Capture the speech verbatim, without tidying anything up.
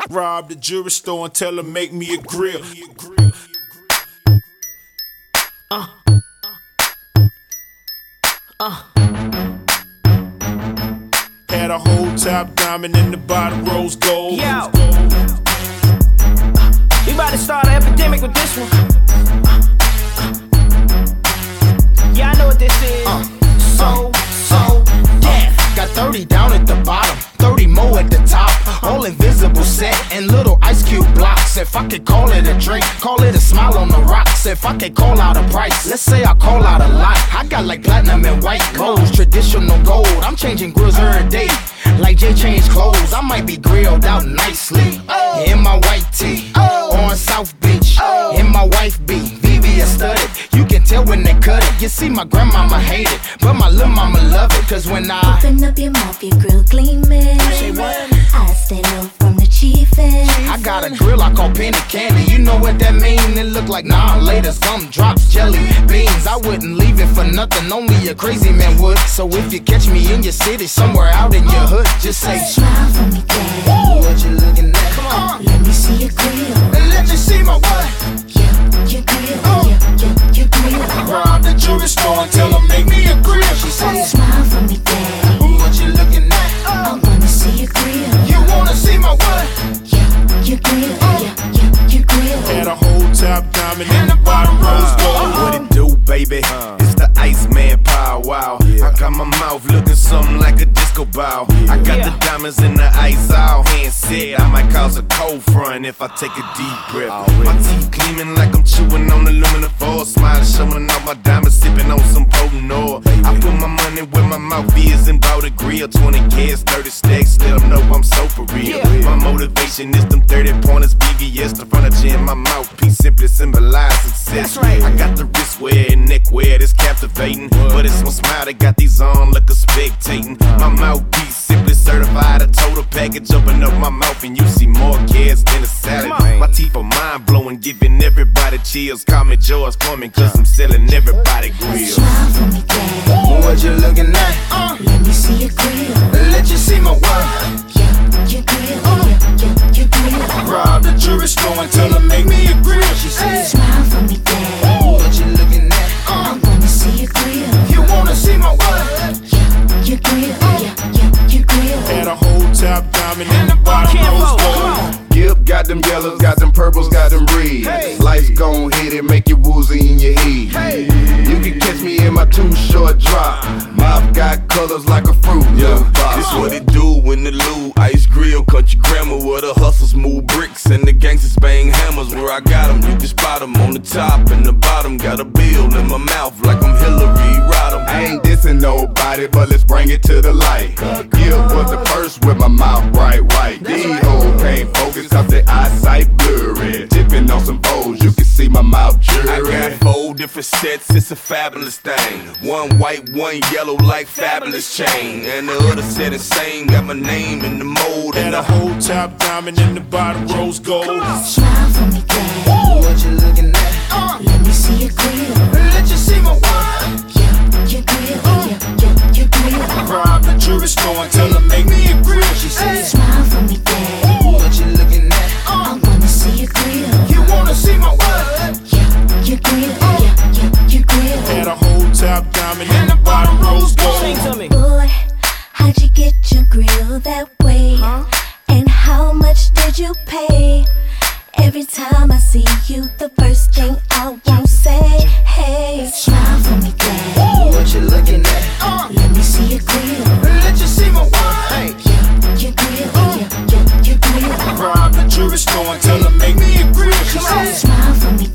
Rob the jewelry store and tell her make me a grill. Uh. Uh. Had a whole top diamond in the bottom rose gold. Yo. We about to start an epidemic with this one. Yeah, I know what this is. Uh, so, so, death. Got thirty down at the bottom, thirty more at the top. All invisible set and little ice cube blocks. If I could call it a drink, call it a smile on the rocks. If I could call out a price, let's say I call out a lot. I got like platinum and white gold, traditional gold. I'm changing grills every day, like Jay changed clothes. I might be grilled out nicely in my white tee on South Beach, in my wife beat. V V S studded, you can tell when they cut it. You see, my grandmama hate it, but my little mama love it. Cause when I open up your mouth, your grill gleaming. Say what? I stay low from the chiefin'. I got a grill I call penny candy. You know what that mean? It look like nah later some drops jelly beans. I wouldn't leave it for nothing, only a crazy man would. So if you catch me in your city, somewhere out in your hood, just say smile for me, daddy. What you looking at? Come on, let me see your grill. And let me see my what? Yeah, your grill. Oh. Yeah, yeah, your grill. Rob the jewelry store and tell her make me a grill. She said smile for me, daddy. What you looking at? I wanna see your grill. You wanna see my what? Yeah, your grill. Yeah, yeah, your grill. Had a whole top diamond in the bottom rose gold. What it do, baby? It's the Iceman Power Wow. I got my mouth looking something like a disco ball. I got the diamonds in the ice all hand set. I might cause a cold front if I take a deep breath. My teeth gleaming like I'm chewing on aluminum foil. Smiling, showing off my diamonds, sipping on some potent oil. I put my money where my mouth is and bought a grill. Twenty kids, thirty stacks, let them know I'm so for real. My motivation is them thirty pointers, B V S, the furniture in my mouthpiece simply symbolize success. I got the wrist wear and neck wear that's captivating, but it's one smile that got these on like a spectating. My mouthpiece simply certified, a total package. Open up my mouth and you see more kids than a salad. My teeth are mind blowing, giving everybody chills. Call me George Foreman, cause I'm selling everybody grills. Smile for me, daddy. What you looking at? Uh, let me see your grill. Let you see my what? Yeah, your grill. Yeah, yeah, your grill. Rob the jewelry store and tell her make me a grill. She said smile for me, daddy. What you looking at? Uh, I wanna see your grill. You wanna see my what? Yeah, your grill. Yeah, yeah, your grill. Had a whole top diamond in the bottom rose gold. Yep, got them yellows, got them purples, got them reds. Hey. Life's gon' hit it, make you woozy in your head. Hey. You can catch me in my too short drop. Mouth got colors like a fruit. Yeah, box. this what it do when the Lou Ice Grill, country grammar, where the hustlers move bricks and the gangsters bang hammers. Where I got them, you can spot them on the top and the bottom. Got a bill in my mouth like I'm Hillary Rodham. I ain't dissing nobody, but let's bring it to the light. Gil was the first with my mouth bright white. These hoes can't focus cause their eyesight blurry. Tipping on some bowls, you can see my mouth I got jury. four different sets, it's a fabulous thing. One white, one yellow like fabulous chain. And the other set insane, got my name in the mold. Had And a the whole top diamond in the bottom rose gold. Smile for me, daddy. What you looking at? Uh, let me see your grill. Let you see my what? Yeah, your grill. Yeah, yeah, your grill. Rob the jewelry store and tell her make me a grill. She said smile for me, daddy. What you looking at? I wanna see your grill. You wanna see my what? Yeah, your grill. Yeah, yeah, your grill. Had a whole top diamond in the bottom rose gold. Sing to me. Boy, how'd you get your grill that way? Huh? And how much did you pay? Every time I see you, the first thing I won't say, hey, smile for me, daddy. What you looking at? Uh, Let me see your grill. let you see my what? Hey. Yeah, your grill. Yeah, yeah, your grill. Rob the jewelry store and tell her make me a grill. She said Smile for me,